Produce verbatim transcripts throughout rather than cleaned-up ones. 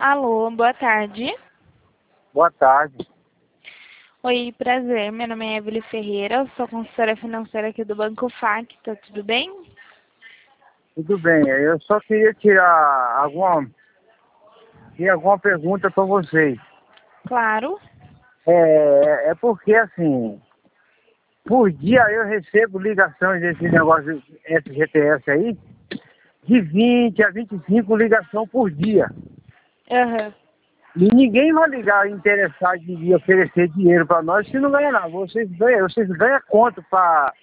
Alô, boa tarde. Boa tarde. Oi, prazer. Meu nome é Evelyn Ferreira, eu sou consultora financeira aqui do Banco Facta, tudo bem? Tudo bem, eu só queria tirar alguma, tinha alguma pergunta para vocês. Claro. É, é porque assim, por dia eu recebo ligações desse negócio F G T S aí, de vinte a vinte e cinco ligações por dia. Aham. E ninguém vai ligar interessado em oferecer dinheiro para nós se não ganha nada. Vocês ganham, vocês ganham quanto para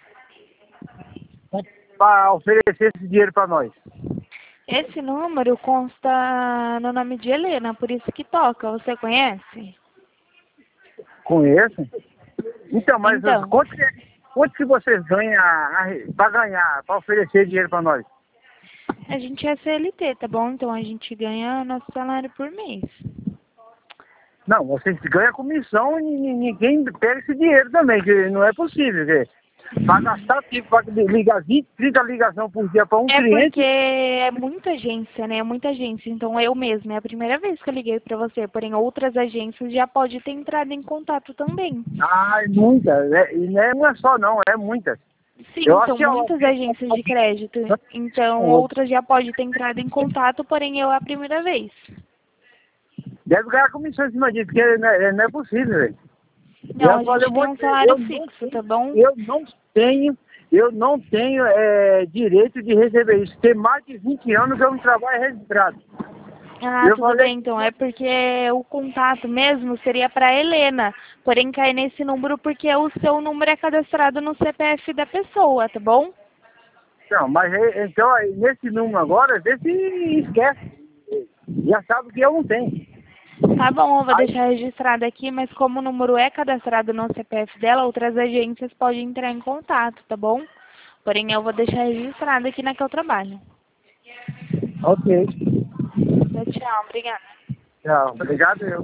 para oferecer esse dinheiro para nós? Esse número consta no nome de Helena, por isso que toca. Você conhece? Conheço. Então, mas Então, quanto que, quanto que vocês ganham para ganhar, para oferecer dinheiro para nós? a gente é C L T, tá bom? Então a gente ganha nosso salário por mês. Não, vocês ganham comissão e ni- ninguém pega esse dinheiro também, que não é possível. Para gastar tempo, para ligar vinte, trinta ligações por dia para um É porque cliente. é muita agência, né? É muita agência. Então eu mesma, é a primeira vez que eu liguei pra você. Porém, outras agências já podem ter entrado em contato também. Ah, é muitas. É, e não é uma só não, é muitas. Eu Sim, acho são que muitas alguém, agências de alguém crédito. Então outras já podem ter entrado em contato, porém eu é a primeira vez. deve ganhar comissão em cima disso, porque não é, não é possível, velho. E Não, a agora eu gente vou tem um dizer, salário eu não fixo, tenho, tá bom? eu não tenho, eu não tenho é, direito de receber isso. Tem mais de vinte anos que eu não trabalho registrado. Ah, Eu tudo falei, bem, então. É porque o contato mesmo seria para Helena. Porém, cai nesse número porque o seu número é cadastrado no C P F da pessoa, tá bom? não, mas é, então aí, nesse número agora, vê se esquece. Já sabe que eu não tenho. Tá bom, eu vou Aí, deixar registrado aqui, mas como o número é cadastrado no C P F dela, outras agências podem entrar em contato, tá bom? Porém, eu vou deixar registrado aqui na que eu trabalho. ok. Tchau, obrigada. Tchau. Obrigado eu.